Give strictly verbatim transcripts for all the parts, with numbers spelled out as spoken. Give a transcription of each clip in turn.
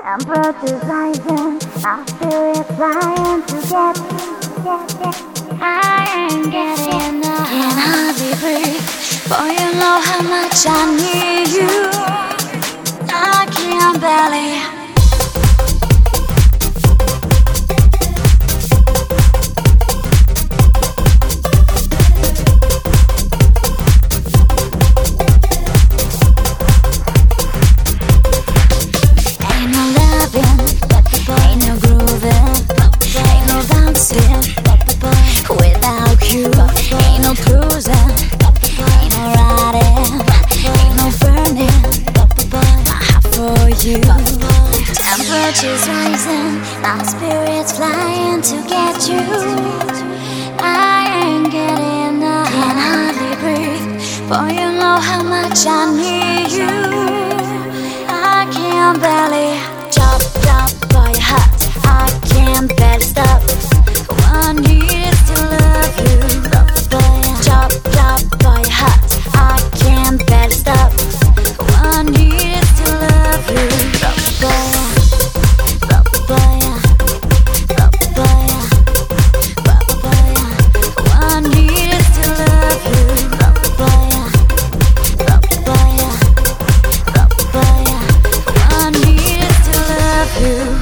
Temperature's rising, our spirits flying to get, get, get. I ain't getting enough. Can hardly breathe, boy, you know how much I need you. I can't barely. Without you, ain't no cruising, ain't no riding, ain't no burning my heart for you. Temperature's rising, my spirit's flying to get you. I ain't getting enough, can hardly breathe, boy, you know how much I need you. I can't barely chop, chop for your heart, I can't barely stop. I need is to love you. Chop, chop for your heart, I can't barely stop. I need is to love you. I need is to love you. I need is to love you.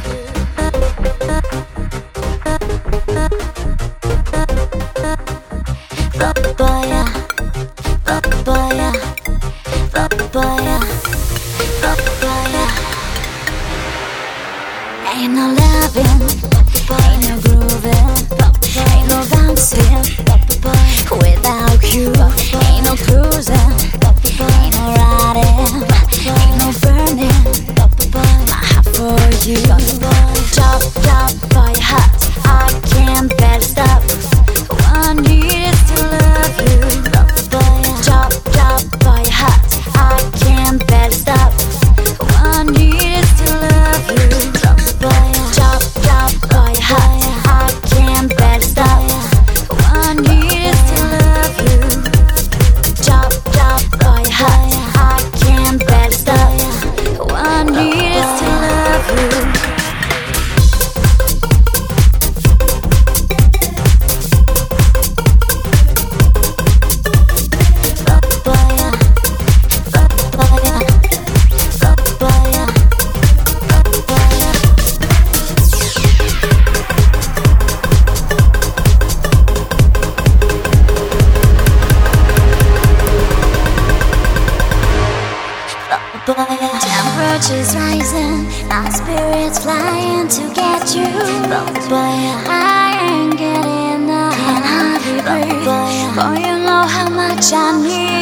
Rockabaya, rockabaya, rockabaya, rockabaya. Ain't no loving, ain't no grooving, ain't no bouncing without you. Ain't no cruising, ain't no riding, ain't no burning my heart for you. Chop, chop for your heart, I can't barely stop. I need is to love you. Chop, chop for your heart, I can't barely stop. I need is to love you. Chop, chop for your heart, I can't barely stop. I need is to love you. Chop, chop for your heart, I can't barely stop. I need is to love you. Temperature's rising, my spirit's flying to get you. I ain't getting enough, can hardly breathe, boy, you know how much I need.